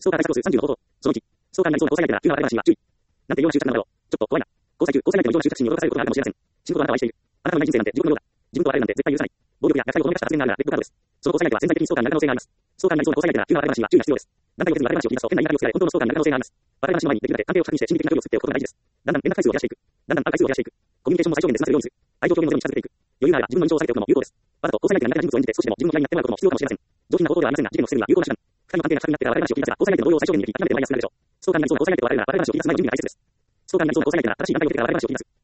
ストーカー対策数30の方法。その1、ストーカーになりそうな交際相手が急な笑い話には注意。なんて異様な執着なんだろう。ちょっと怖いな。交際相手の異様な執着心に驚かされることがあるかもしれません。仕事あなたは愛している。あなたのいない人生なんて地獄のようだ。自分とは会えるなんて絶対許さない。暴力や虐待をほのめかした発言があるがレッドカードです。その交際相手は潜在的にストーカーになる可能性があります。ストーカーになりそうな交際相手が急な笑い話には注意が必要です。団体をせずに笑い話を切り出すと変な言い方をつけられ本当のストーカーになる可能性があります。笑い話の前にできるだけ関係を確認して心理的な距離を作っておくことが大事です。だんだん連絡回数を減らしていく。だんだん会う回数を減らしていく。コミュニケーションも最小限で済ませるようにする。相手を表現のゼロに近づけていく。余裕があれば自分の印象を下げておくのも有効です。わざと交際相手が苦手な人物を演じて少しでも自分の嫌いになってもらうことも必要かもしれません。上品な方法ではありませんが、事件の防ぐには有効な手段。二人の関係が硬くなってから笑い話を切り出すが、交際相手の動揺を最小限に焼き、諦めて笑いが進めるでしょう。ストーカーになりそうな交際相手と笑えるなら笑い話を切り出す前に準備が大切です。ストーカーになりそうな交際相手が正しい段階を経てから笑い話を切り出す。